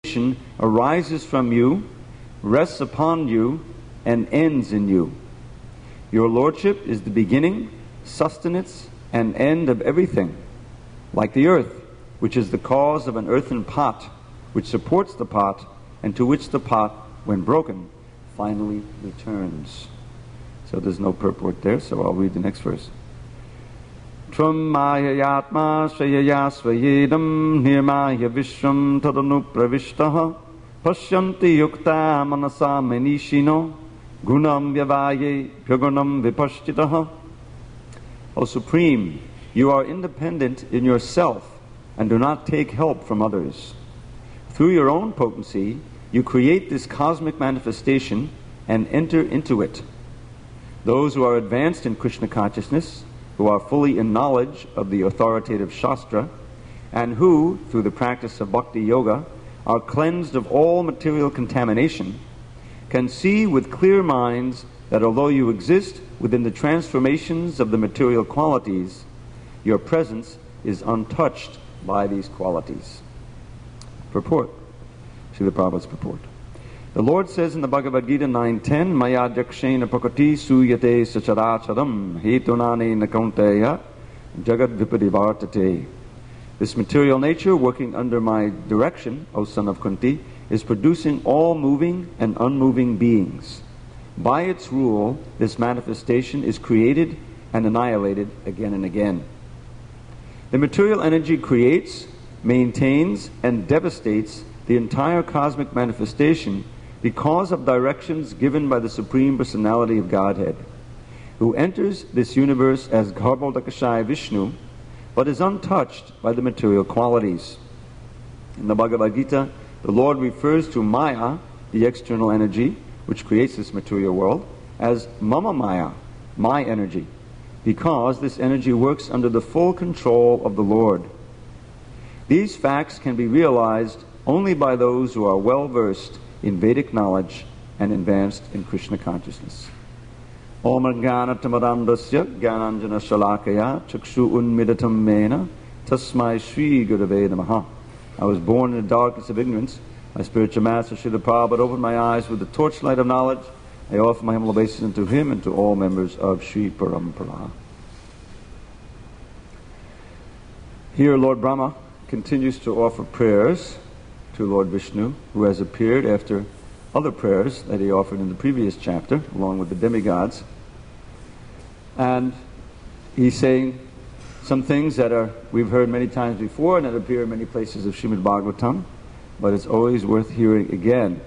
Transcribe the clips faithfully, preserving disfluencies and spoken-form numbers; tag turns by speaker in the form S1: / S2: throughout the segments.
S1: arises from you, rests upon you, and ends in you. Your lordship is the beginning, sustenance, and end of everything, like the earth, which is the cause of an earthen pot, which supports the pot, and to which the pot, when broken, finally returns. So there's no purport there, so I'll read the next verse. Tvam maya yatma shayaya svayedam nirmaya vishram tadanu pravishtaha pashyanti yukta manasa menishino gunam vyavaye pyagunam vipashtitaha. O Supreme, you are independent in yourself and do not take help from others. Through your own potency, you create this cosmic manifestation and enter into it. Those who are advanced in Krishna consciousness, who are fully in knowledge of the authoritative Shastra, and who, through the practice of Bhakti Yoga, are cleansed of all material contamination, can see with clear minds that although you exist within the transformations of the material qualities, your presence is untouched by these qualities. Purport. Srila Prabhupada's purport. The Lord says in the Bhagavad Gita nine ten, Maya jakshena prakati suyate sacharacharam hetunane nakunteya jagad vipadivartate. This material nature, working under my direction, O son of Kunti, is producing all moving and unmoving beings. By its rule, this manifestation is created and annihilated again and again. The material energy creates, maintains, and devastates the entire cosmic manifestation because of directions given by the Supreme Personality of Godhead, who enters this universe as Garbhodakashaya Vishnu, but is untouched by the material qualities. In the Bhagavad Gita, the Lord refers to Maya, the external energy, which creates this material world, as Mama Maya, my energy, because this energy works under the full control of the Lord. These facts can be realized only by those who are well versed in Vedic knowledge and advanced in Krishna consciousness. Om Jnana Tamarandasya Jnananjana Shalakaya Chakshu Unmidatam Mena Tasmai Shri Gurave Namaha. I was born in the darkness of ignorance. My spiritual master Srila Prabhupada opened my eyes with the torchlight of knowledge. I offer my humble obeisance to him and to all members of Sri Parampara. Here Lord Brahma continues to offer prayers to Lord Vishnu, who has appeared after other prayers that he offered in the previous chapter, along with the demigods. And he's saying some things that are we've heard many times before and that appear in many places of Srimad Bhagavatam, but it's always worth hearing again.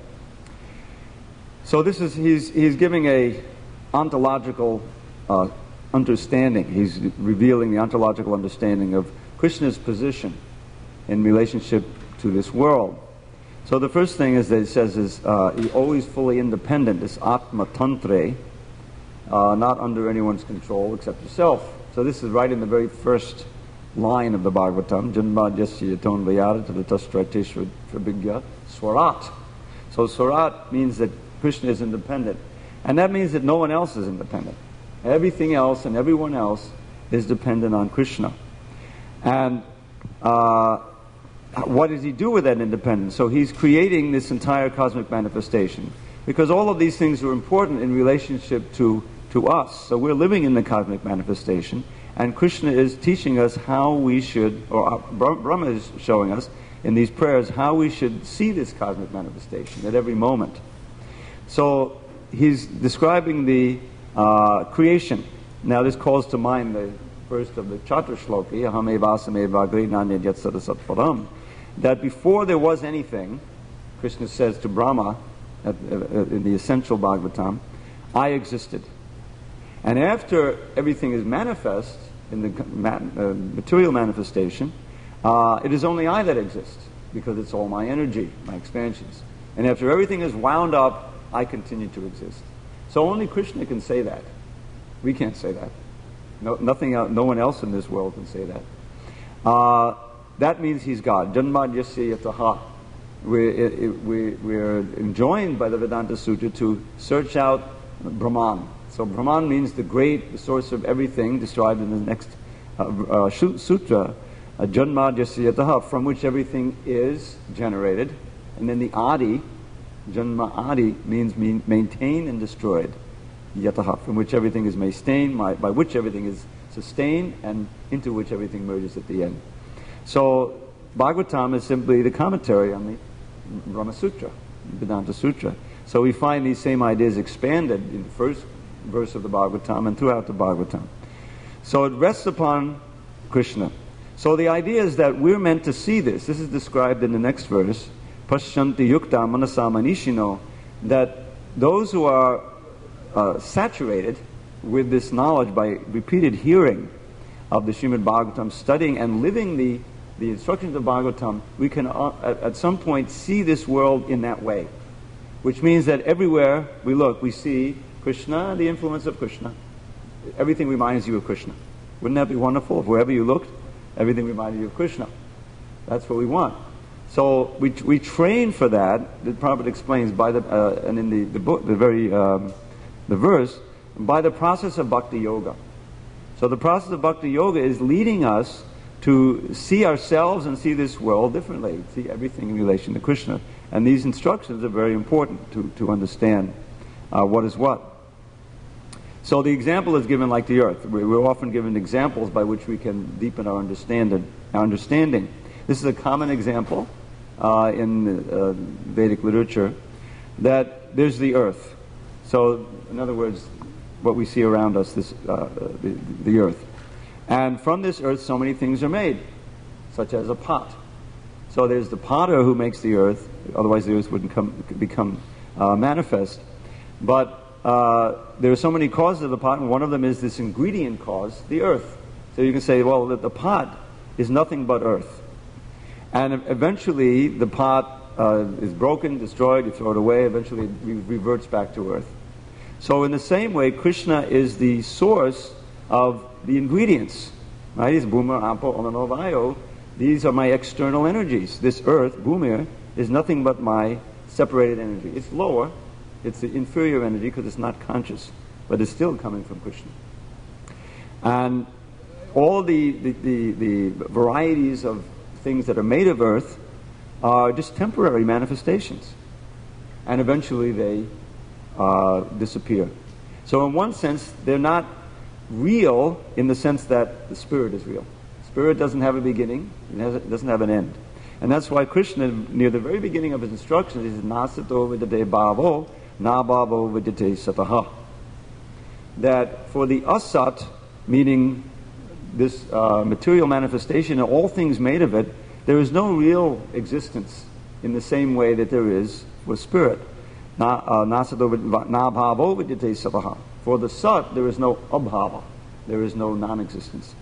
S1: So this is he's he's giving a ontological uh, understanding. He's revealing the ontological understanding of Krishna's position in relationship to this world. So the first thing is that it says is uh, he's always fully independent, this Atma Tantre, uh, not under anyone's control except yourself. So this is right in the very first line of the Bhagavatam, Janma Jasya Yaton Vayada Tadatastrateshva Prabhigya Swarat. So Swarat means that Krishna is independent. And that means that no one else is independent. Everything else and everyone else is dependent on Krishna. And uh, what does he do with that independence? So he's creating this entire cosmic manifestation. Because all of these things are important in relationship to, to us. So we're living in the cosmic manifestation. And Krishna is teaching us how we should, or Brahma is showing us in these prayers, how we should see this cosmic manifestation at every moment. So he's describing the uh, creation. Now this calls to mind the first of the Chatra Shloki, Ahame Vasame Vagri Nanya Jatsada Satparam, that before there was anything, Krishna says to Brahma at, uh, in the essential Bhagavatam, I existed. And after everything is manifest in the ma- uh, material manifestation, uh, it is only I that exists, because it's all my energy, my expansions. And after everything is wound up, I continue to exist. So only Krishna can say that. We can't say that. No, nothing else, no one else in this world can say that. Uh, that means he's God. Janma Jasya Yataha. We're, we're, we're enjoined by the Vedanta Sutra to search out Brahman. So Brahman means the great, the source of everything, described in the next uh, uh, sutra, uh, Janma Jasya Yataha, from which everything is generated. And then the Adi, Janma Adi, means mean, maintained and destroyed. Yataha, from which everything is maintained, by, by which everything is sustained, and into which everything merges at the end. So, Bhagavatam is simply the commentary on the Brahma Sutra, Vedanta Sutra. So we find these same ideas expanded in the first verse of the Bhagavatam and throughout the Bhagavatam. So it rests upon Krishna. So the idea is that we're meant to see this. This is described in the next verse. Pashyanti yukta manasa manishino. That those who are uh, saturated with this knowledge by repeated hearing of the Srimad Bhagavatam, studying and living the, the instructions of Bhagavatam, we can uh, at, at some point see this world in that way. Which means that everywhere we look, we see Krishna, the influence of Krishna. Everything reminds you of Krishna. Wouldn't that be wonderful if wherever you looked, everything reminded you of Krishna? That's what we want. So we we train for that. The Prabhupada explains by the uh, and in the the book, the very um, the verse, by the process of bhakti yoga. So the process of bhakti yoga is leading us to see ourselves and see this world differently, see everything in relation to Krishna. And these instructions are very important to to understand uh, what is what. So the example is given like the earth. We're often given examples by which we can deepen our understanding. Our understanding. This is a common example uh, in uh, Vedic literature, that there's the earth. So, in other words, what we see around us, this uh, the, the earth. And from this earth, so many things are made, such as a pot. So there's the potter who makes the earth, otherwise the earth wouldn't come, become uh, manifest. But uh, there are so many causes of the pot, and one of them is this ingredient cause, the earth. So you can say, well, the, the pot is nothing but earth. And eventually the pot uh, is broken, destroyed, you throw it away, eventually it re- reverts back to earth. So in the same way, Krishna is the source of the ingredients. Right? He's Bhuma, Apo, Omano, Vayo. These are my external energies. This earth, Bhumir, is nothing but my separated energy. It's lower, it's the inferior energy because it's not conscious, but it's still coming from Krishna. And all the, the, the, the varieties of things that are made of earth are just temporary manifestations. And eventually they uh, disappear. So in one sense, they're not real in the sense that the spirit is real. Spirit doesn't have a beginning, it, has, it doesn't have an end. And that's why Krishna, near the very beginning of his instructions, he says, Nasato vidyate bhavo, na bhavo vidyate sataha. That for the asat, meaning this uh, material manifestation and all things made of it, there is no real existence in the same way that there is for spirit. Na bhavo vidyate sataha. For the sat, there is no abhava. There is no non-existence.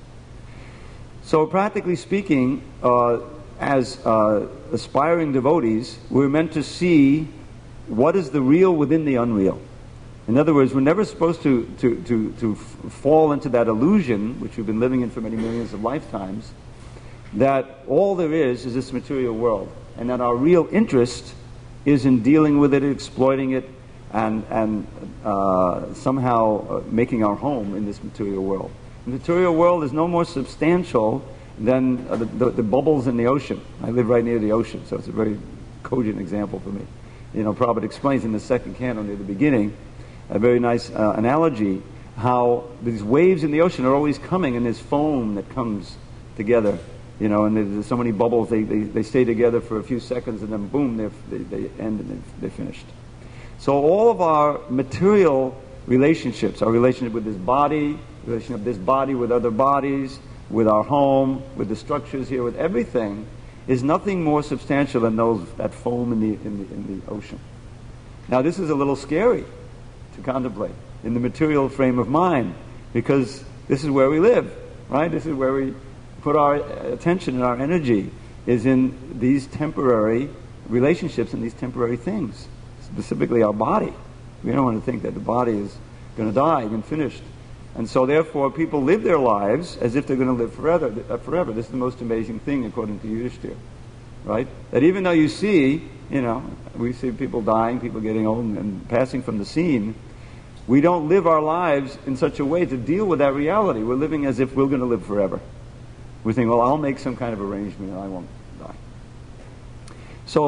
S1: So practically speaking, uh, as uh, aspiring devotees, we're meant to see what is the real within the unreal. In other words, we're never supposed to, to, to, to f- fall into that illusion, which we've been living in for many millions of lifetimes, that all there is is this material world, and that our real interest is in dealing with it, exploiting it, and, and uh, somehow uh, making our home in this material world. The material world is no more substantial than uh, the, the, the bubbles in the ocean. I live right near the ocean, so it's a very cogent example for me. You know, Prabhupada explains in the second canto near the beginning, a very nice uh, analogy, how these waves in the ocean are always coming, and there's foam that comes together, you know, and there's so many bubbles, they, they, they stay together for a few seconds, and then boom, they're, they, they end and they're, they're finished. So all of our material relationships, our relationship with this body, relationship of this body with other bodies, with our home, with the structures here, with everything, is nothing more substantial than those that foam in the, in the, in the ocean. Now this is a little scary to contemplate in the material frame of mind, because this is where we live, right? This is where we put our attention and our energy, is in these temporary relationships and these temporary things, specifically our body. We don't want to think that the body is going to die and finished. And so therefore people live their lives as if they're going to live forever. Uh, forever. This is the most amazing thing according to Yudhishthira, right? That even though you see, you know, we see people dying, people getting old and, and passing from the scene, we don't live our lives in such a way to deal with that reality. We're living as if we're going to live forever. We think, well, I'll make some kind of arrangement and I won't die. So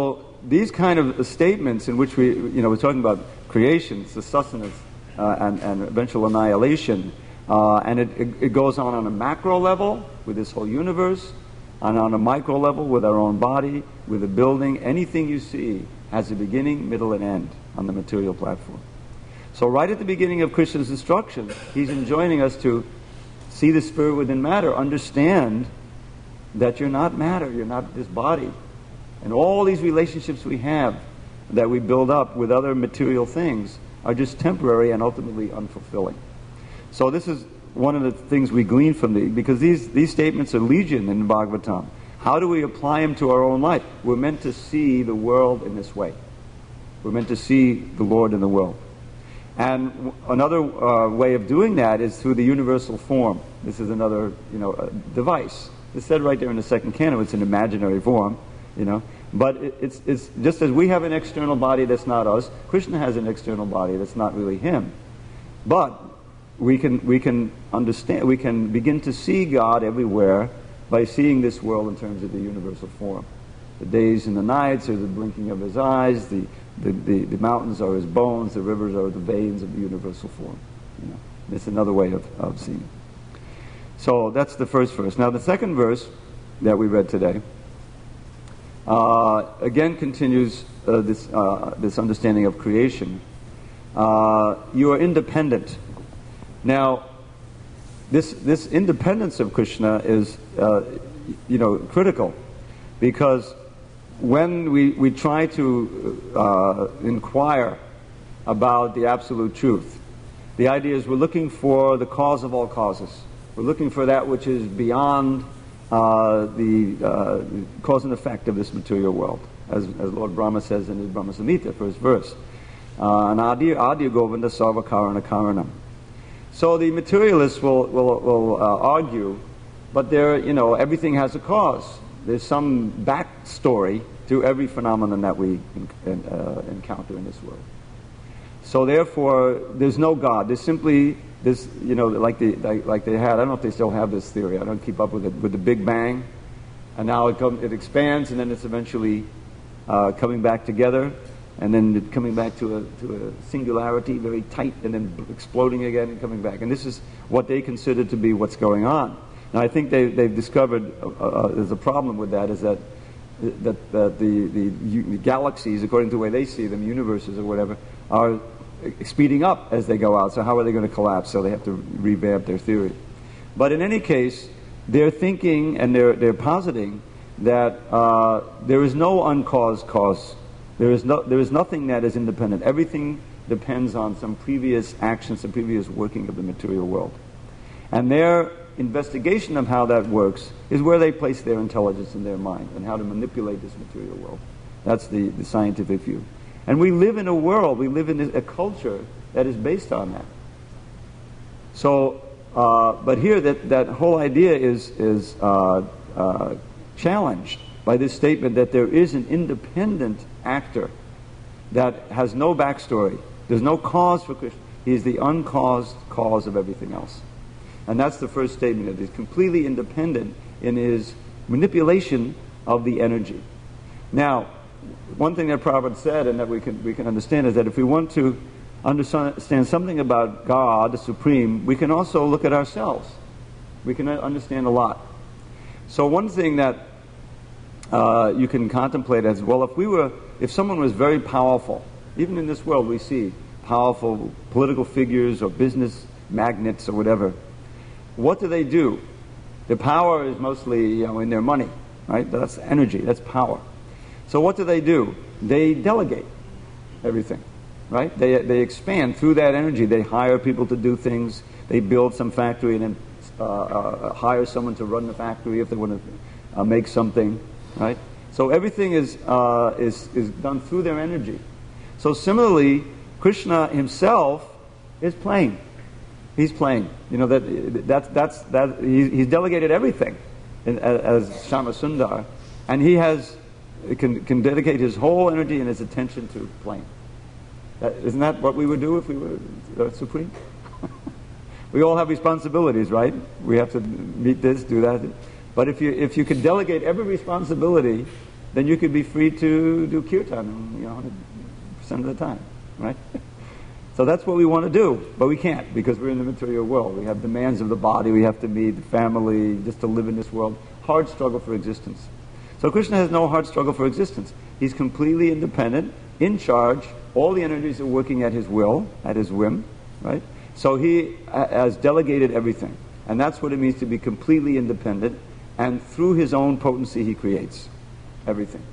S1: these kind of statements in which we, you know, we're talking about creation, the sustenance, uh, and, and eventual annihilation, uh, and it, it, it goes on on a macro level with this whole universe, and on a micro level with our own body, with a building. Anything you see has a beginning, middle, and end on the material platform. So right at the beginning of Krishna's instruction, he's enjoining us to see the spirit within matter, understand that you're not matter, you're not this body. And all these relationships we have that we build up with other material things are just temporary and ultimately unfulfilling. So this is one of the things we glean from these, because these, these statements are legion in Bhagavatam. How do we apply them to our own life? We're meant to see the world in this way. We're meant to see the Lord in the world. And w- another uh, way of doing that is through the universal form. This is another, you know, uh, device. It's said right there in the second canto. It's an imaginary form, you know. But it, it's it's just as we have an external body that's not us, Krishna has an external body that's not really him. But we can we can understand, we can begin to see God everywhere by seeing this world in terms of the universal form. The days and the nights are the blinking of his eyes. The The, the, the mountains are his bones, the rivers are the veins of the universal form. You know, it's another way of, of seeing it. So that's the first verse. Now the second verse that we read today uh, again continues uh, this uh, this understanding of creation. Uh, you are independent. Now this this independence of Krishna is uh, you know critical, because when we, we try to uh, inquire about the absolute truth, the idea is we're looking for the cause of all causes. We're looking for that which is beyond uh, the uh, cause and effect of this material world, as, as Lord Brahma says in his Brahma Samhita, first verse. Uh, Adi Adi Govinda Sarva Karana Karanam. So the materialists will, will, will uh, argue, but there, you know, everything has a cause. There's some backstory to every phenomenon that we uh, encounter in this world. So therefore, there's no God. There's simply this, you know, like they like, like they had. I don't know if they still have this theory. I don't keep up with it. With the Big Bang, and now it come, it expands, and then it's eventually uh, coming back together, and then it coming back to a to a singularity, very tight, and then exploding again and coming back. And this is what they consider to be what's going on. Now, I think they, they've discovered uh, uh, there's a problem with that, is that that, that the, the, the galaxies, according to the way they see them, universes or whatever, are speeding up as they go out. So how are they going to collapse? So they have to revamp their theory. But in any case, they're thinking and they're, they're positing that uh, there is no uncaused cause. There is, no, there is nothing that is independent. Everything depends on some previous action, some previous working of the material world. And their investigation of how that works is where they place their intelligence in their mind and how to manipulate this material world. That's the, the scientific view. And we live in a world, we live in a culture that is based on that. So, uh, but here that, that whole idea is, is uh, uh, challenged by this statement that there is an independent actor that has no backstory. There's no cause for Krishna. He is the uncaused cause of everything else. And that's the first statement. It is completely independent in his manipulation of the energy. Now, one thing that Prabhupada said, and that we can we can understand, is that if we want to understand something about God, the Supreme, we can also look at ourselves. We can understand a lot. So one thing that uh, you can contemplate as well, if we were, if someone was very powerful, even in this world we see powerful political figures or business magnates or whatever. What do they do? The power is mostly, you know, in their money, right? That's energy, that's power. So what do they do? They delegate everything, right? They they expand through that energy. They hire people to do things. They build some factory and then uh, uh, hire someone to run the factory if they want to uh, make something, right? So everything is uh, is is done through their energy. So similarly, Krishna himself is playing. He's playing. You know, that that's that's that he, he's delegated everything in, as, as Shama Sundar, and he has can can dedicate his whole energy and his attention to playing. That, isn't that what we would do if we were uh, supreme? We all have responsibilities, right? We have to meet this, do that. But if you if you could delegate every responsibility then you could be free to do kirtan, you know, one hundred percent of the time, right? So that's what we want to do, but we can't because we're in the material world. We have demands of the body, we have to meet the family, just to live in this world. Hard struggle for existence. So Krishna has no hard struggle for existence. He's completely independent, in charge. All the energies are working at his will, at his whim, right? So he has delegated everything. And that's what it means to be completely independent. And through his own potency, he creates everything.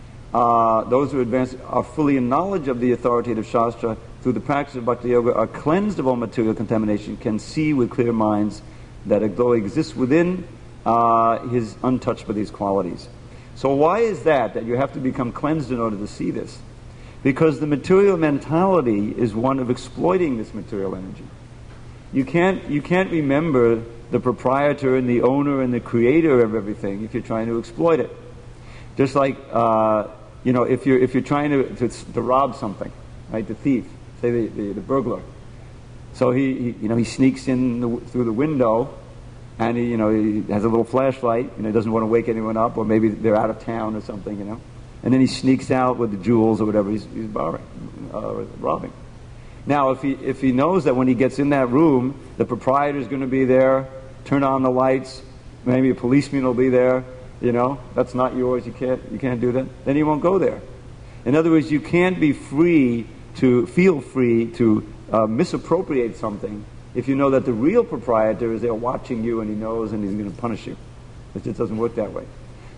S1: Uh, those who advance are fully in knowledge of the authoritative Shastra through the practice of Bhakti Yoga, are cleansed of all material contamination, can see with clear minds that a glow exists within, uh, is untouched by these qualities. So why is that, that you have to become cleansed in order to see this? Because the material mentality is one of exploiting this material energy. You can't, you can't remember the proprietor and the owner and the creator of everything if you're trying to exploit it. Just like, uh, you know, if you're, if you're trying to, to, to rob something, right, the thief, say the, the, the burglar. So he, he, you know, he sneaks in the, through the window, and he, you know, he has a little flashlight, you know, he doesn't want to wake anyone up, or maybe they're out of town or something, you know. And then he sneaks out with the jewels or whatever he's, he's borrowing, uh, robbing. Now, if he if he knows that when he gets in that room, the proprietor is going to be there, turn on the lights, maybe a policeman will be there, you know, that's not yours, you can't you can't do that, then he won't go there. In other words, you can't be free to feel free to uh, misappropriate something if you know that the real proprietor is there watching you and he knows and he's going to punish you. It just doesn't work that way.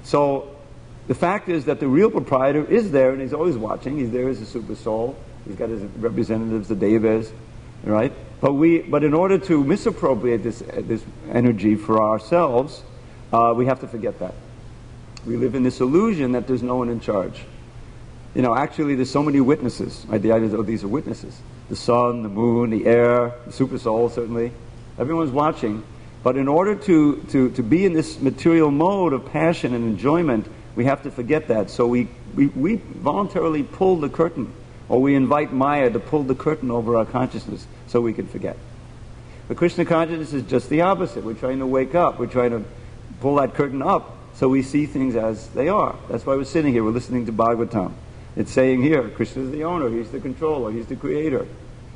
S1: So the fact is that the real proprietor is there and he's always watching. He's there as a super soul. He's got his representatives, the devas, right? But we, but in order to misappropriate this uh, this energy for ourselves, uh, we have to forget that. We live in this illusion that there's no one in charge. You know, actually, there's so many witnesses. Right? The idea is, oh, these are witnesses: the sun, the moon, the air, the super soul. Certainly, everyone's watching. But in order to to to be in this material mode of passion and enjoyment, we have to forget that. So we we, we voluntarily pull the curtain. Or we invite Maya to pull the curtain over our consciousness so we can forget. But Krishna consciousness is just the opposite. We're trying to wake up. We're trying to pull that curtain up so we see things as they are. That's why we're sitting here. We're listening to Bhagavatam. It's saying here, Krishna is the owner. He's the controller. He's the creator.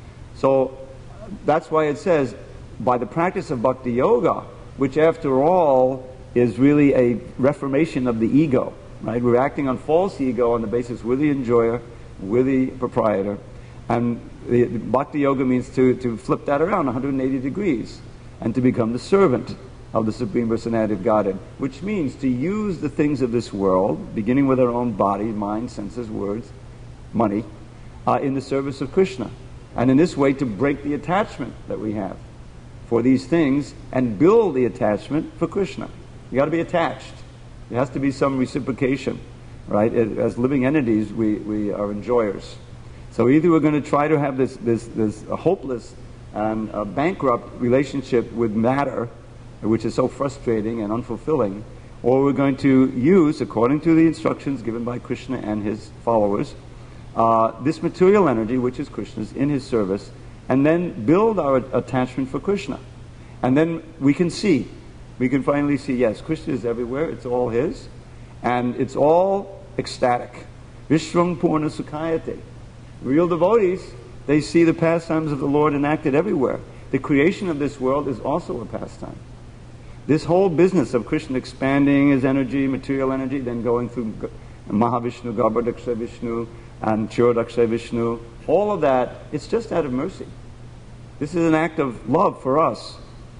S1: So that's why it says, by the practice of Bhakti Yoga, which after all is really a reformation of the ego. Right? We're acting on false ego on the basis we're the enjoyer, we're the proprietor, and the, the Bhakti Yoga means to, to flip that around one hundred eighty degrees and to become the servant of the Supreme Personality of Godhead, which means to use the things of this world, beginning with our own body, mind, senses, words, money, uh, in the service of Krishna. And in this way to break the attachment that we have for these things and build the attachment for Krishna. You got to be attached. There has to be some reciprocation. Right? As living entities, we, we are enjoyers. So either we're going to try to have this this this hopeless and uh, bankrupt relationship with matter, which is so frustrating and unfulfilling, or we're going to use, according to the instructions given by Krishna and his followers, uh, this material energy, which is Krishna's, in his service, and then build our attachment for Krishna. And then we can see, we can finally see, yes, Krishna is everywhere, it's all his, and it's all ecstatic. Vishwam Purna Sukhayate. Real devotees, they see the pastimes of the Lord enacted everywhere. The creation of this world is also a pastime. This whole business of Krishna expanding his energy, material energy, then going through Mahavishnu, Garbhodaksha Vishnu, and Chirodaksha Vishnu, all of that, it's just out of mercy. This is an act of love for us,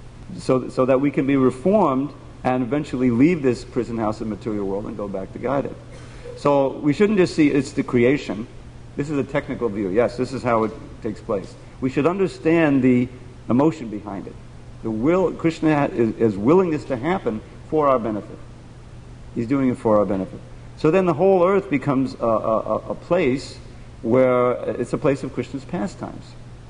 S1: so, so that we can be reformed and eventually leave this prison house of material world and go back to Godhead. So we shouldn't just see it's the creation. This is a technical view. Yes, this is how it takes place. We should understand the emotion behind it. The will, Krishna is, is willing this to happen for our benefit. He's doing it for our benefit. So then the whole earth becomes a, a, a place where it's a place of Krishna's pastimes.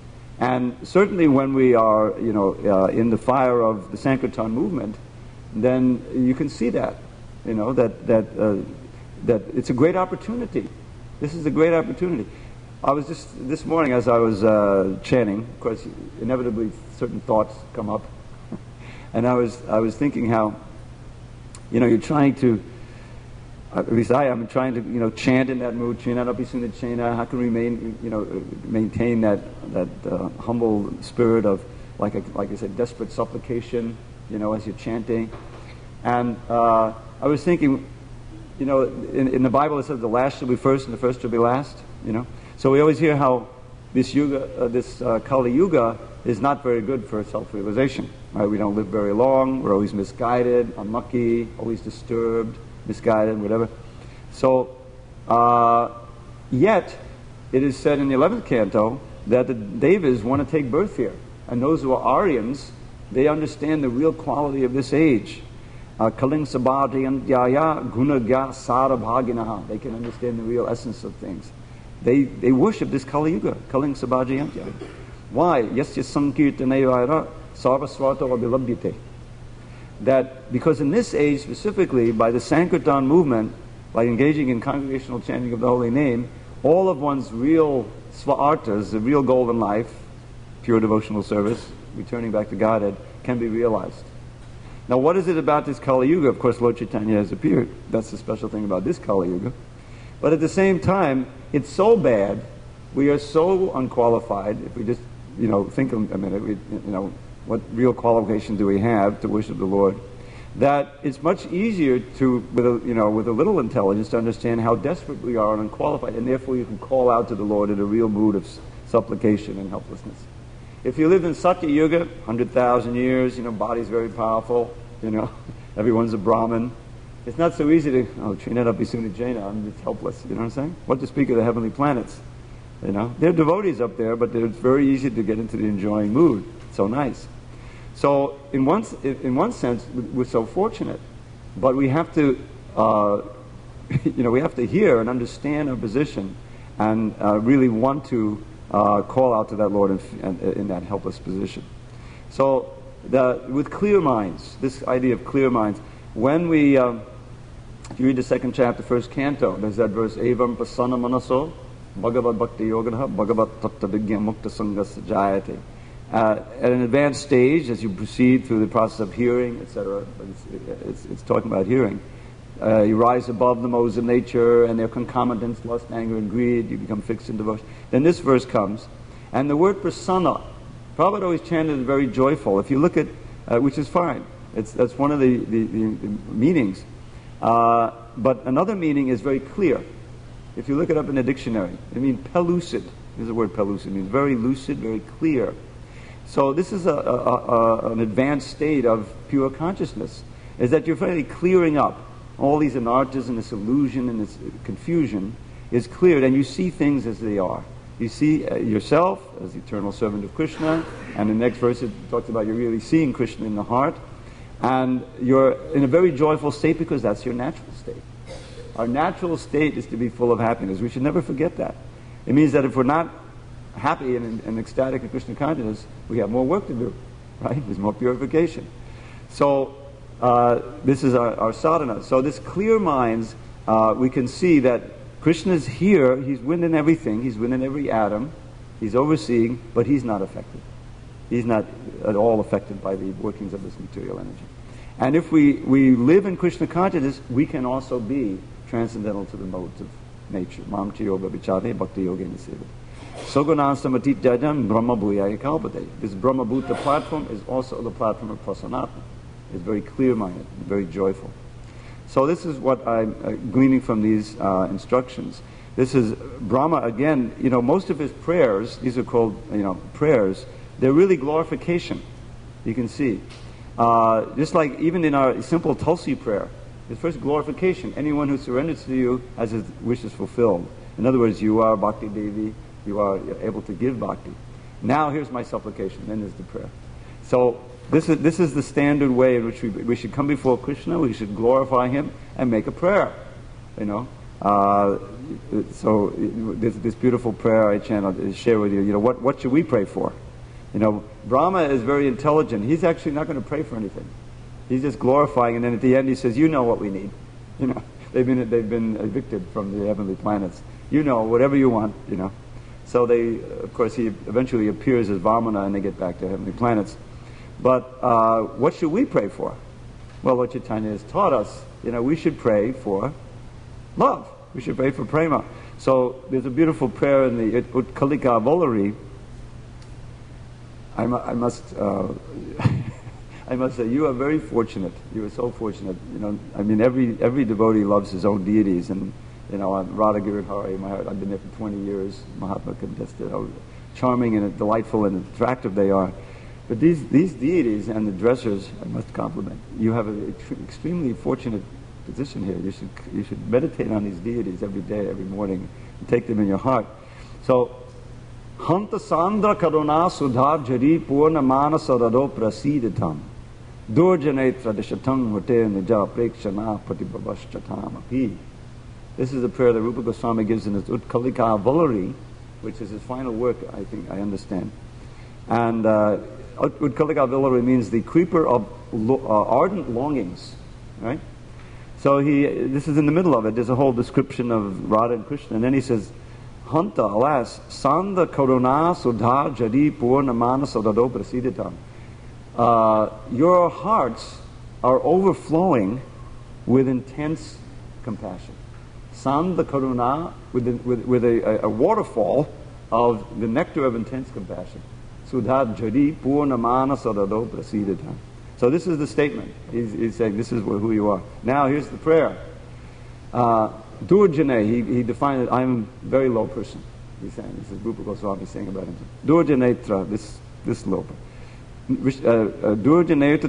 S1: And certainly when we are, you know, uh, in the fire of the Sankirtan movement, then you can see that, you know, that that uh, that it's a great opportunity. This is a great opportunity. I was just, this morning as I was uh, chanting, of course, inevitably certain thoughts come up, and I was I was thinking how, you know, you're trying to at least I am trying to, you know, chant in that mood. How can we main, you know, maintain that that uh, humble spirit of, like a, like I said, desperate supplication, you know, as you're chanting. And uh, I was thinking, you know, in, in the Bible it says the last shall be first and the first shall be last. You know, so we always hear how this yuga, uh, this uh, Kali Yuga, is not very good for self-realization. Right? We don't live very long. We're always misguided, unlucky, always disturbed, misguided, whatever. So, uh, yet it is said in the eleventh canto that the Devas want to take birth here, and those who are Aryans, they understand the real quality of this age. Kaling sabhati antyaya gunaga sarabhaginaha. They can understand the real essence of things. They they worship this Kali Yuga, Kaling sabhati antyaya. Why? Yasya sankirtanayara sarvasvarto abhilabhyate. That because in this age specifically, by the Sankirtan movement, by engaging in congregational chanting of the holy name, all of one's real svartas, the real goal in life, pure devotional service, returning back to Godhead, can be realized. Now, what is it about this Kali Yuga? Of course, Lord Chaitanya has appeared. That's the special thing about this Kali Yuga. But at the same time, it's so bad, we are so unqualified, if we just, you know, think a minute, we, you know, what real qualification do we have to worship the Lord, that it's much easier to, with a, you know, with a little intelligence, to understand how desperate we are and unqualified, and therefore you can call out to the Lord in a real mood of supplication and helplessness. If you lived in Satya Yuga, one hundred thousand years, you know, body's very powerful, you know, everyone's a Brahmin, it's not so easy to, oh, Trinata Pisuna Jaina, I'm just helpless, you know what I'm saying? What to speak of the heavenly planets, you know? There are devotees up there, but it's very easy to get into the enjoying mood. It's so nice. So, in one, in one sense, we're so fortunate, but we have to, uh, you know, we have to hear and understand our position and uh, really want to Uh, call out to that Lord in, in, in that helpless position. So, the, with clear minds, this idea of clear minds, when we, um, if you read the second chapter, first canto, there's that verse, Evam pasana manaso, bhagavad bhakti yoganaha, bhagavad tatta vigya mukta sangas jayate. Uh, at an advanced stage, as you proceed through the process of hearing, et cetera, but it's, it's, it's talking about hearing, Uh, you rise above the modes of nature and their concomitants, lust, anger, and greed. You become fixed in devotion. Then this verse comes, and the word prasanna, Prabhupada always chanted it very joyful. If you look at, uh, which is fine, it's that's one of the, the, the, the meanings. Uh, but another meaning is very clear. If you look it up in the dictionary, it means pellucid. There's the word pellucid. It means very lucid, very clear. So this is a, a, a, an advanced state of pure consciousness, is that you're finally clearing up. All these anarthas and this illusion and this confusion is cleared, and you see things as they are. You see uh, yourself as the eternal servant of Krishna, and the next verse it talks about you're really seeing Krishna in the heart, and you're in a very joyful state because that's your natural state. Our natural state is to be full of happiness. We should never forget that. It means that if we're not happy and, and ecstatic in Krishna consciousness, we have more work to do, right? There's more purification. So, Uh, this is our, our sadhana. So this clear minds, uh, we can see that Krishna is here, he's within everything, he's within every atom, he's overseeing, but he's not affected. He's not at all affected by the workings of this material energy. And if we, we live in Krishna consciousness, we can also be transcendental to the modes of nature. Mam chiyo bhavichade bhakti yogena sevate. Sogunan samatit jajam brahma bhuyaya kalpate. This Brahma Bhuta platform is also the platform of Prasanatma. Is very clear-minded, very joyful. So this is what I'm uh, gleaning from these uh, instructions. This is Brahma again. You know, most of his prayers, these are called, you know, prayers. They're really glorification. You can see, uh, just like even in our simple Tulsi prayer, it's first glorification. Anyone who surrenders to you has his wishes fulfilled. In other words, you are Bhakti Devi. You are able to give bhakti. Now here's my supplication. Then there's the prayer. So. This is this is the standard way in which we we should come before Krishna. We should glorify Him and make a prayer. You know, uh, so this this beautiful prayer I chant, I'll share with you. You know, what what should we pray for? You know, Brahma is very intelligent. He's actually not going to pray for anything. He's just glorifying, and then at the end he says, "You know what we need." You know, they've been they've been evicted from the heavenly planets. You know, whatever you want. You know, so they of course he eventually appears as Vamana, and they get back to heavenly planets. But uh, what should we pray for? Well, Lord Chaitanya has taught us, you know, we should pray for Love. We should pray for prema. So there's a beautiful prayer in the Utkalika Volari. I, mu- I must, uh, I must say, you are very fortunate. You are so fortunate. You know, I mean, every every devotee loves his own deities, and you know, Radha Giridhari, my I've been there for twenty years. Mahatma contested how charming and delightful and attractive they are. But these these deities and the dressers, I must compliment. You have an extremely fortunate position here. You should you should meditate on these deities every day, every morning, and take them in your heart. So, Hanta Sandra Karuna Sudhar Jari Purna Manasa Rado Prasidatam Durjanetra Deshatang Vate Nija Prekshana Patibhavashchatam Api. This is the prayer that Rupa Goswami gives in his Utkalika Volari, which is his final work, I think, I understand. And uh, Utkalika Volari means the creeper of lo- uh, ardent longings, right? So he, this is in the middle of it. There's a whole description of Radha and Krishna, and then he says, Hanta, alas, Sanda Karuna Sudha Jadi Purna Manasa Rado Prasidatam. Uh, your hearts are overflowing with intense compassion. Sanda Karuna, with, the, with, with a, a, a waterfall of the nectar of intense compassion. Sudha Jadi Purna Manasa Rado Prasidatam. So this is the statement. He's, he's saying, this is who you are. Now here's the prayer. Uh, Durjane, he, he defined it, I'm a very low person. He's saying, this is Rupa Goswami saying about himself. Durjanetra, this this low. Durjanetra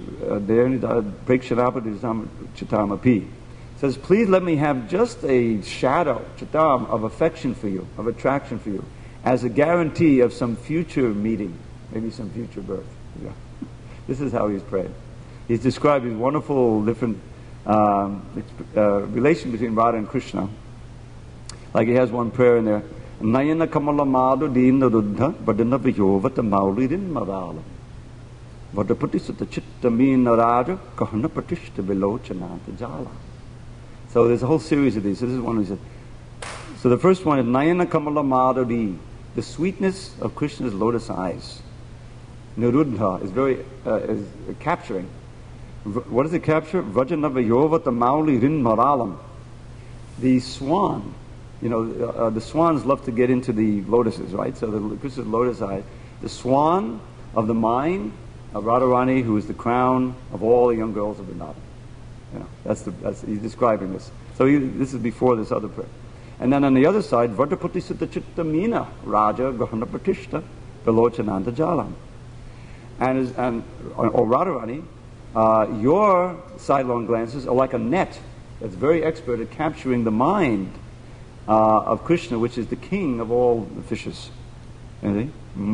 S1: Prekshanapati Chitamapi. Says, please let me have just a shadow, chitam, of affection for you, of attraction for you, as a guarantee of some future meeting, maybe some future birth. Yeah. This is how he's prayed. He's described his wonderful different um, uh, relation between Radha and Krishna. Like he has one prayer in there. Nayana kamala madhu dina ruddha badana vijovata maulirin marala. Vadapatisata chitta meena raja kahana patishta vilochananta jala. So there's a whole series of these. So this is one he said. So the first one is Nayana kamala madhu, the sweetness of Krishna's lotus eyes. Niruddha is very uh, is capturing. What does it capture? Vajanavayovata Mauli Rin Maralam. The swan, you know, uh, the swans love to get into the lotuses, right? So the Krishna's lotus eye, the swan of the mind of Radharani, who is the crown of all the young girls of Vrindavan. You know, that's the that's he's describing this. So he, this is before this other prayer. And then on the other side, Vardapati Sutta Chitta Meena Raja Grahana Pratishta Velochananda Jalam. And, is, and or Radharani, uh, your sidelong glances are like a net that's very expert at capturing the mind uh, of Krishna, which is the king of all the fishes. Vajrapati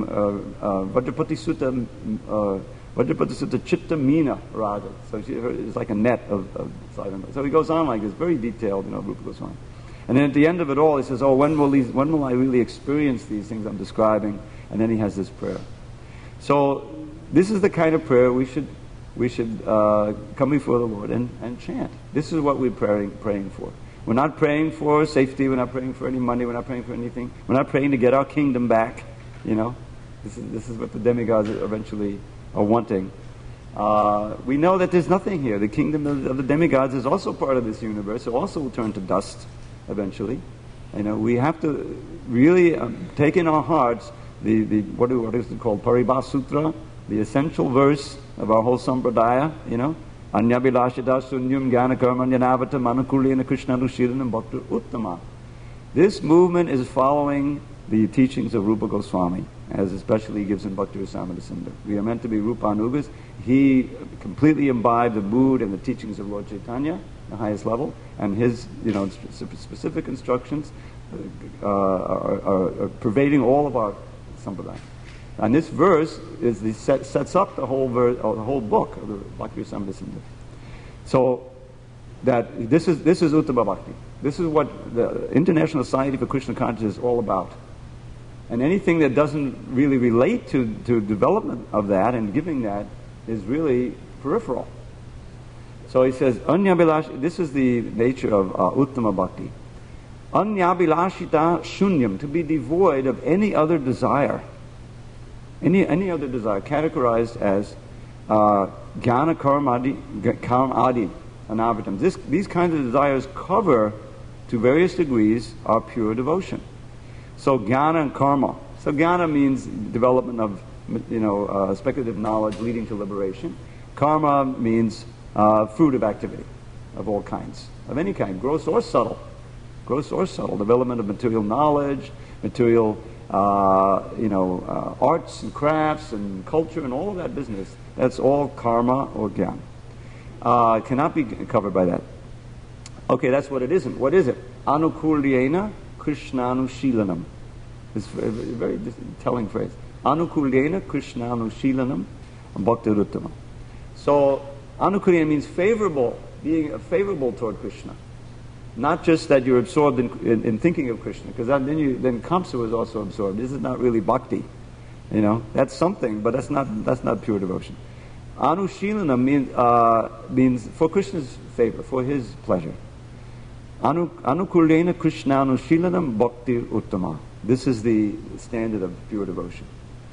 S1: Sutta Vajrapati Sutta Chitta Meena Raja. So she, it's like a net of, of sidelong glances. So he goes on like this, very detailed, you know, Rupa Goswami. And then at the end of it all, he says, oh, when will these, when will I really experience these things I'm describing? And then he has this prayer. So this is the kind of prayer we should we should uh, come before the Lord and, and chant. This is what we're praying praying for. We're not praying for safety. We're not praying for any money. We're not praying for anything. We're not praying to get our kingdom back. You know, this is this is what the demigods eventually are wanting. Uh, we know that there's nothing here. The kingdom of, of the demigods is also part of this universe. It also will turn to dust eventually. You know, we have to really um, take in our hearts the the what, do, what is it called, Paribhas Sutra, the essential verse of our whole sampradaya, you know, Anyabilashita Sunyam Jnana Karmanyanavata Manukulina Krishna Nushiranam Bhakta Uttama. This movement is following the teachings of Rupa Goswami, as especially he gives in Bhakti Rasamrita Sindhu. We are meant to be Rupanugas. He completely imbibed the mood and the teachings of Lord Chaitanya, the highest level, and his, you know, specific instructions uh, are, are, are pervading all of our sampradaya. And this verse is the set, sets up the whole verse, or the whole book of the Bhakti Rasamrita Sindhu. So that this is this is Uttama Bhakti. This is what the International Society for Krishna Consciousness is all about. And anything that doesn't really relate to, to development of that and giving that is really peripheral. So he says, Anyabilash, this is the nature of uh, Uttama Bhakti. Anyabilashita shunyam, to be devoid of any other desire. Any any other desire, categorized as uh, jnana karma adi, karma adi, anavatam. This, these kinds of desires cover to various degrees, are pure devotion. So jnana and karma. So jnana means development of, you know, uh, speculative knowledge leading to liberation. Karma means uh, fruit of activity of all kinds, of any kind, gross or subtle. Gross or subtle. Development of material knowledge, material, uh, you know, uh, arts and crafts and culture and all of that business. That's all karma or jnana. Uh, cannot be covered by that. Okay, that's what it isn't. What is it? Anukulyena Krishnanushilanam. It's a very, very telling phrase. Anukulyena Krishnanushilanam Bhaktiruttama. So, anukulyena means favorable, being favorable toward Krishna. Not just that you're absorbed in, in, in thinking of Krishna, because then you, then Kamsa was also absorbed. This is not really bhakti. You know, that's something, but that's not that's not pure devotion. Anushilana means uh, means for Krishna's favor, for his pleasure. Anu Anukulyena Krishna Anushilanam Bhakti Uttama. This is the standard of pure devotion.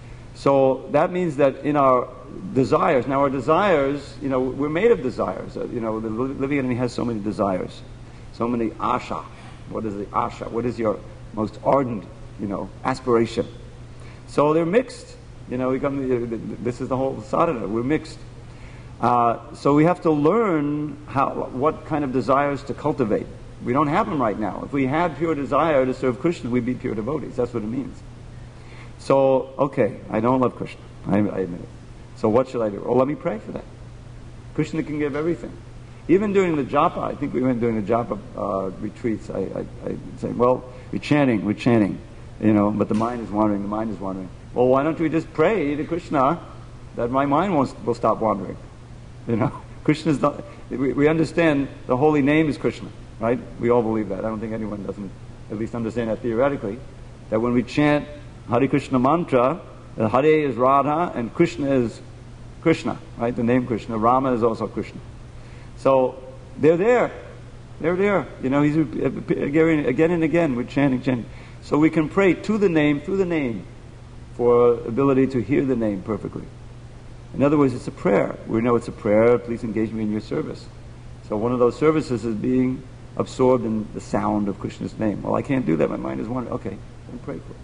S1: So that means that in our desires, now our desires, you know, we're made of desires. Uh, you know, the living entity has so many desires, so many asha. What is the asha? What is your most ardent, you know, aspiration? So they're mixed. You know, we come, this is the whole sadhana. We're mixed. Uh, so we have to learn how, what kind of desires to cultivate. We don't have them right now. If we had pure desire to serve Krishna, we'd be pure devotees. That's what it means. So, okay, I don't love Krishna. I, I admit it. So what should I do? Oh, let me pray for that. Krishna can give everything. Even during the japa, I think we went during the japa uh, retreats, I, I, I say, well, we're chanting, we're chanting, you know, but the mind is wandering, the mind is wandering. Well, why don't we just pray to Krishna that my mind won't, will stop wandering? You know, Krishna's not, we, we understand the holy name is Krishna, right? We all believe that. I don't think anyone doesn't at least understand that theoretically, that when we chant Hare Krishna mantra, uh, Hare is Radha and Krishna is Krishna, right? The name Krishna. Rama is also Krishna. So they're there. They're there. You know, he's again, again and again, we're chanting, chanting. So we can pray to the name, through the name, for ability to hear the name perfectly. In other words, it's a prayer. We know it's a prayer. Please engage me in your service. So one of those services is being absorbed in the sound of Krishna's name. Well, I can't do that. My mind is wandering. Okay, then pray for it.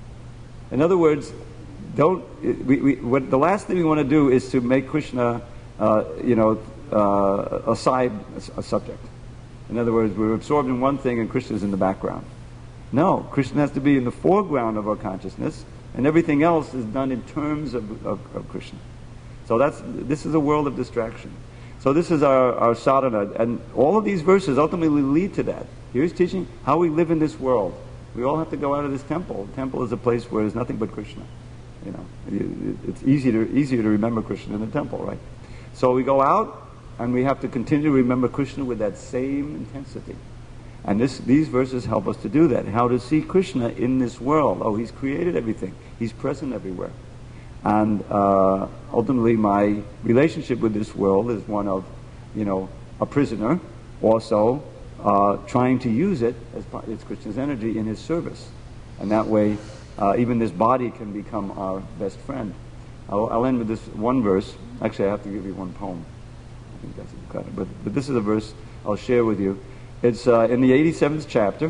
S1: In other words, don't. We, we, what, the last thing we want to do is to make Krishna, uh, you know, uh, a side a subject. In other words, we're absorbed in one thing and Krishna is in the background. No, Krishna has to be in the foreground of our consciousness, and everything else is done in terms of, of, of Krishna. So that's this is a world of distraction. So this is our, our sadhana, and all of these verses ultimately lead to that. Here's teaching how we live in this world. We all have to go out of this temple. The temple is a place where there's nothing but Krishna. You know, it's easy to, easier to remember Krishna in the temple, right? So we go out, and we have to continue to remember Krishna with that same intensity. And this, these verses help us to do that. How to see Krishna in this world. Oh, he's created everything. He's present everywhere. And uh, ultimately, my relationship with this world is one of, you know, a prisoner, also uh, trying to use it as part, it's Krishna's energy in his service. And that way, uh, even this body can become our best friend. I'll, I'll end with this one verse. Actually, I have to give you one poem. I think that's it. Got it. But, but this is a verse I'll share with you. It's uh, in the eighty-seventh chapter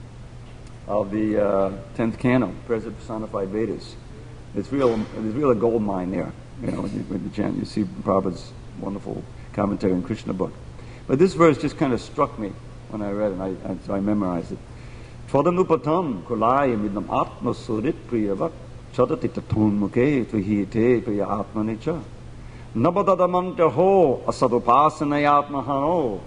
S1: of the uh, tenth canon, Present Personified Vedas. It's real. There's real a gold mine there. You know, when you, when you chant, you see Prabhupada's wonderful commentary on Krishna book. But this verse just kind of struck me when I read it, and I, I, so I memorized it. Tvadanupatam kulayam idam atmasurit priyavat chadatitaton mukhe tvihite priya atmanicha nabadadamanta ho asadupasanayatmahano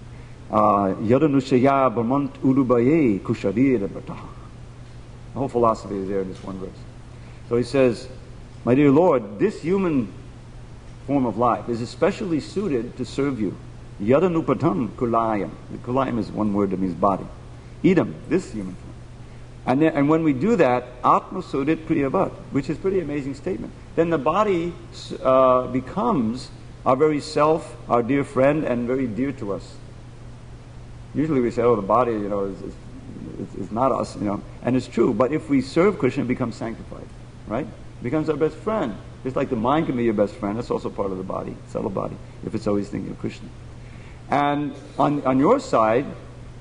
S1: yadanushaya bhamant urubaye kusharira bata. The whole philosophy is there in this one verse. So he says, my dear Lord, this human form of life is especially suited to serve you. Yadanupatam kulayam. The kulayam is one word that means body. Idam, this human form. And, then, and when we do that, atma sudit priyavat, which is a pretty amazing statement, then the body uh, becomes our very self, our dear friend, and very dear to us. Usually we say, oh, the body, you know, is, is, is not us, you know. And it's true, but if we serve Krishna, it becomes sanctified. Right? It becomes our best friend. Just like the mind can be your best friend, that's also part of the body, subtle body, if it's always thinking of Krishna. And on, on your side,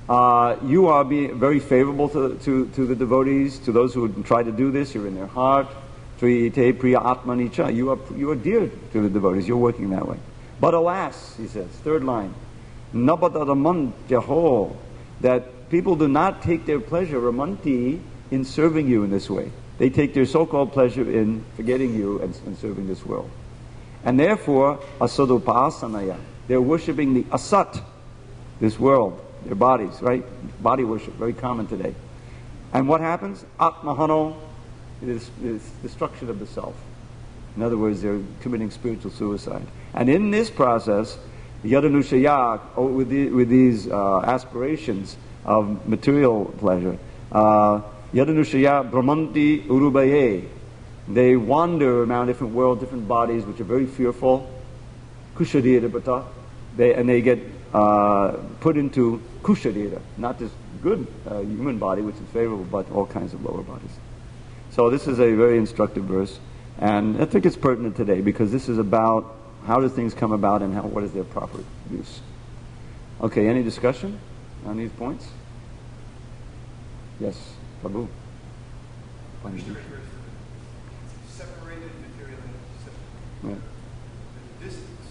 S1: Uh, you are being very favorable to, to, to the devotees, to those who try to do this. You're in their heart. Triyate priya atmanicha. You are, you are dear to the devotees. You're working that way. But alas, he says, third line, nabadadaman jaho, that people do not take their pleasure, ramanti, in serving you in this way. They take their so-called pleasure in forgetting you and, and serving this world. And therefore, asadupasanaya, they're worshipping the asat, this world, their bodies, right? Body worship, very common today. And what happens? Atmahano, it is, it is destruction of the self. In other words, they're committing spiritual suicide. And in this process, yadanushaya, oh, with, the, with these uh, aspirations of material pleasure, uh, yadanushaya brahmanti urubaye, they wander around different worlds, different bodies, which are very fearful. Kushadira, they and they get uh, put into kushadira, not this good uh, human body, which is favorable, but all kinds of lower bodies. So this is a very instructive verse, and I think it's pertinent today because this is about how do things come about and how what is their proper use. Okay, any discussion on these points? Yes, Prabhu.
S2: Separated material and
S1: Yeah.
S2: the distance.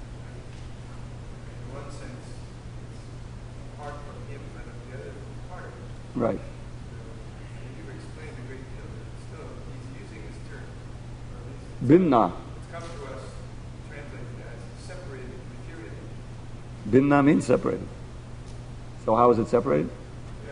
S2: In one sense, it's apart from him, and on the other, part of him.
S1: Right.
S2: And you've explained a great deal, but still, he's using this term. Or at least
S1: Bimna.
S2: it's come to us translated as separated materially.
S1: Bimna means separated. So how is it separated?
S2: Yeah.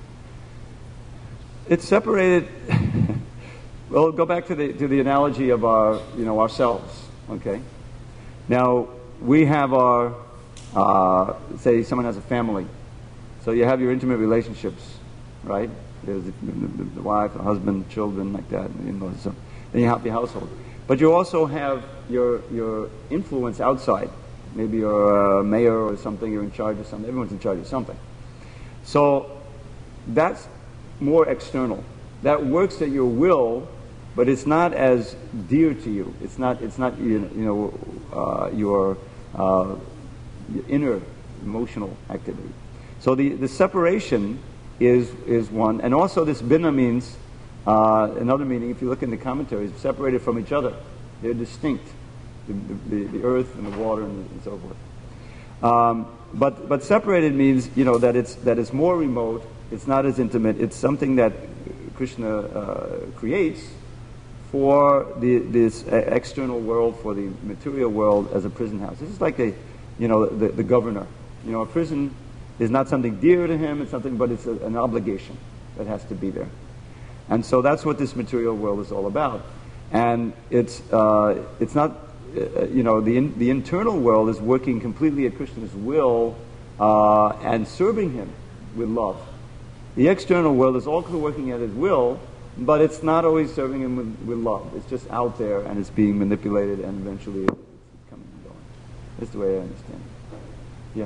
S1: It's separated. Well, go back to the to the analogy of our, you know, ourselves. Okay. Now we have our, uh, say, someone has a family, so you have your intimate relationships, right? There's the, the, the wife, the husband, children, like that. You know, so then you have the household, but you also have your your influence outside. Maybe you're a mayor or something. You're in charge of something. Everyone's in charge of something. So that's more external. That works at your will, but it's not as dear to you. It's not. It's not. You know, uh, your, uh, your inner emotional activity. So the, the separation is is one, and also this bina means uh, another meaning. If you look in the commentaries, separated from each other, they're distinct. The, the, the earth and the water and, and so forth. Um, but but separated means, you know, that it's that it's more remote. It's not as intimate. It's something that Krishna uh, creates for the, this external world, for the material world, as a prison house. This is like a, you know, the, the governor. You know, a prison is not something dear to him. It's something, but it's a, an obligation that has to be there. And so that's what this material world is all about. And it's uh, it's not, uh, you know, the in, the internal world is working completely at Krishna's will uh, and serving him with love. The external world is also working at his will, but it's not always serving him with, with love. It's just out there and it's being manipulated, and eventually it's coming and going. That's the way I understand it. Yeah.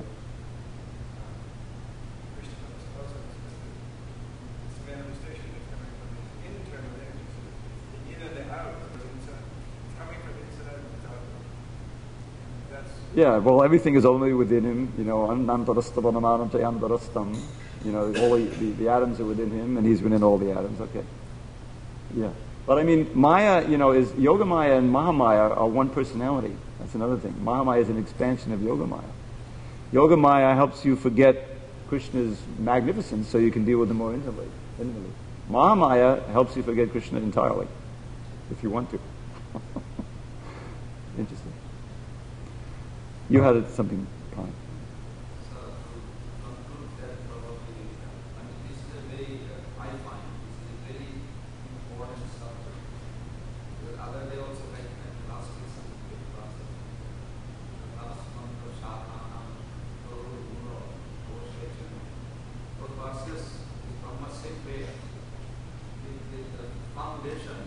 S2: Krishna also it's a manifestation that's coming from the internal energy. So the in and the out, the inside. It's coming from inside and it's out. And that's
S1: Yeah, well, everything is only within him. You know, anantarastavamanantayantarastam. You know, all the, the, the atoms are within him, and he's within all the atoms. Okay. Yeah. But I mean, Maya, you know, is Yogamaya and Mahamaya are one personality. That's another thing. Mahamaya is an expansion of Yogamaya. Yogamaya helps you forget Krishna's magnificence so you can deal with him more intimately. intimately. Mahamaya helps you forget Krishna entirely, if you want to. Interesting. You had something, Prime.
S3: So, to conclude that probably, I mean, this is a very, uh, I find, this is a very important subject. The other day also, like, uh, last week, something very last, last month of Shahana, Guru, Guru, Guru, those verses is from a same way. The, the, the foundation,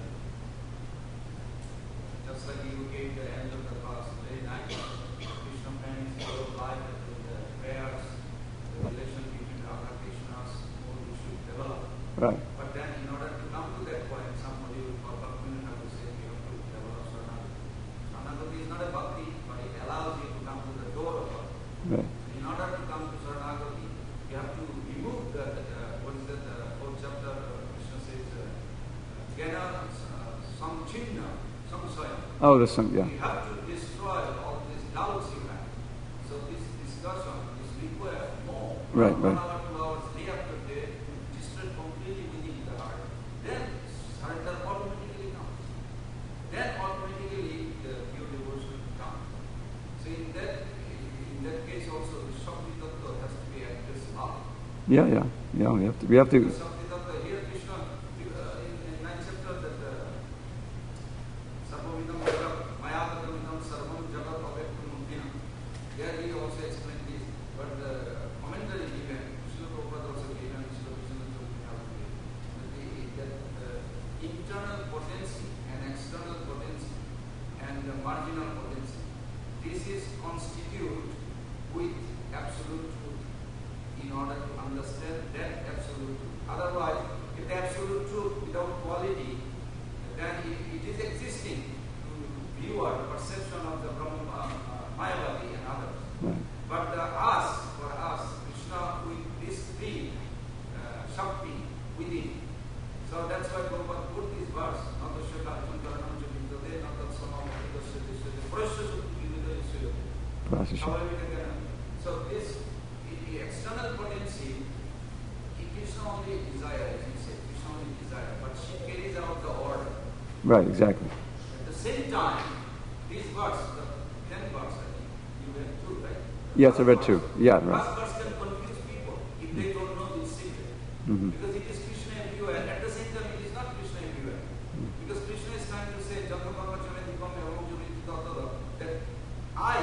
S3: just like you gave the end of the class, very nice. Krishna friends, your life, the prayers, the relation between Radha Krishna's, more you should develop.
S1: Right.
S3: But then in order to come to that point, somebody will probably have to say, you have to develop Saranagati. Saranagati is not a bhakti, but it allows you to come to the door of bhakti.
S1: Right.
S3: In order to come to Saranagati, you have to Chinna, samsaya.
S1: Oh, there's some, yeah.
S3: You have to destroy all these doubts you have. So this discussion is required more.
S1: Right,
S3: One
S1: right.
S3: hour, two hours, day after day, destroy completely within the heart. Then surrender automatically comes. Then automatically the pure devotion comes. So in that in that case also the Shakti Tattva has to be addressed now.
S1: Yeah, yeah, yeah. We have to. We have to.
S3: Shakti Tattva here Krishna uh, in, in ninth chapter that uh, Sarvavidam Jagat Mayadagamidam Sarvam Jagat Avektam Dina. There he also explained this. But the commentary given, Srila Prabhupada also given, Srila Krishna that the that the internal potency and external potency and the marginal potency, this is constituted with absolute truth in order to understand that absolute truth. Otherwise, if the absolute truth without quality, then it, it is existing to viewer perception of the Brahma, uh, uh, Mayavadi and others.
S1: Right.
S3: But the us, for us, Krishna with this three uh, Shakti within. So that's why Prabhupada put this verse, not the Shaka Chantaranam Chavindade, not the Sama Mahidasya Dishya, Prasya Suktivida Dishya.
S1: Prasya.
S3: However, we can, so this the external potency, Krishna only desire, as you said, Krishna only desire, but she carries out the order.
S1: Right, exactly.
S3: At the same time, this verse, the ten verse, I think, you read two, right?
S1: Yes, I read two. Yeah, right.
S3: First verse can confuse people if they don't know this secret.
S1: Mhm.
S3: Because it is Krishna everywhere, and at the same time it is not Krishna everywhere. Because Krishna is trying to say, Janga Karma Chaveti Kame Om Jumiti Tattva, that I,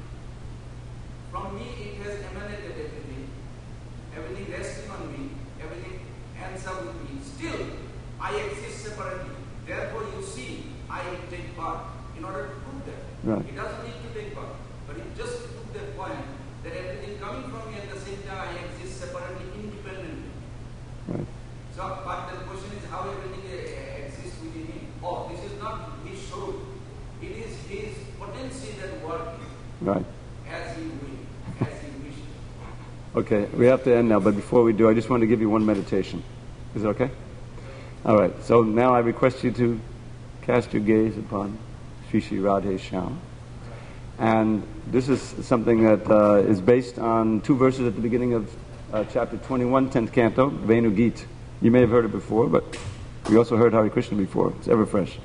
S3: from me it has emanated everything, everything resting on me, everything ends up with me. Still, I exist separately. Therefore, you see, I take part in order to prove that.
S1: Right.
S3: It doesn't need to take part, but it just to prove that point that everything coming from me at the same time I exist separately, independently.
S1: Right.
S3: So, but the question is how everything uh, exists within him. Oh, this is not his show. It is his potency that works
S1: Right.
S3: as he will, as he wishes.
S1: Okay, we have to end now, but before we do, I just want to give you one meditation. Is it okay? All right, so now I request you to cast your gaze upon Sri Sri Radhe Shyam. And this is something that uh, is based on two verses at the beginning of uh, chapter twenty-one, tenth canto, Venu Geet. You may have heard it before, but we also heard Hare Krishna before. It's ever fresh.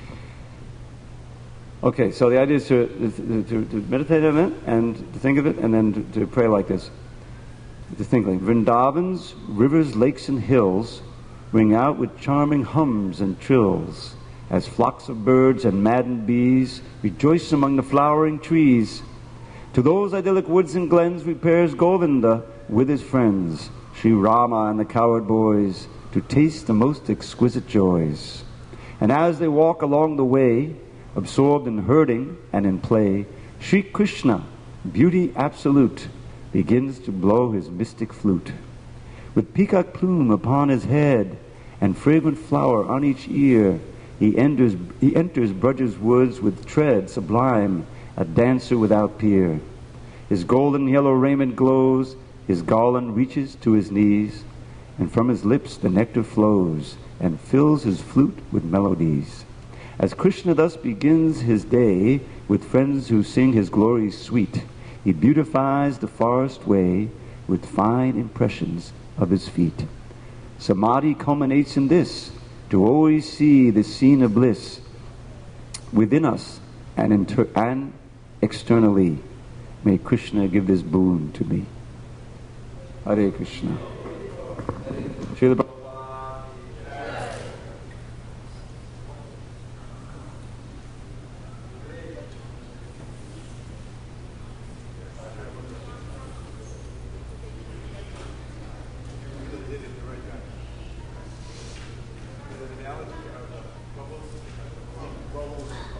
S1: Okay, so the idea is to, to, to meditate on it and to think of it and then to, to pray like this. To think like Vrindavans, rivers, lakes, and hills ring out with charming hums and trills as flocks of birds and maddened bees rejoice among the flowering trees. To those idyllic woods and glens repairs Govinda with his friends, Sri Rama and the cowherd boys, to taste the most exquisite joys. And as they walk along the way, absorbed in herding and in play, Sri Krishna, beauty absolute, begins to blow his mystic flute. With peacock plume upon his head and fragrant flower on each ear, he enters, he enters Braja's woods with tread sublime, a dancer without peer. His golden yellow raiment glows, his garland reaches to his knees, and from his lips the nectar flows and fills his flute with melodies. As Krishna thus begins his day with friends who sing his glories sweet, he beautifies the forest way with fine impressions of his feet. Samadhi culminates in this, to always see the scene of bliss within us and, inter- and externally. May Krishna give this boon to me. Hare Krishna. Srila Prabhupada.
S2: The analogy of the bubbles, bubbles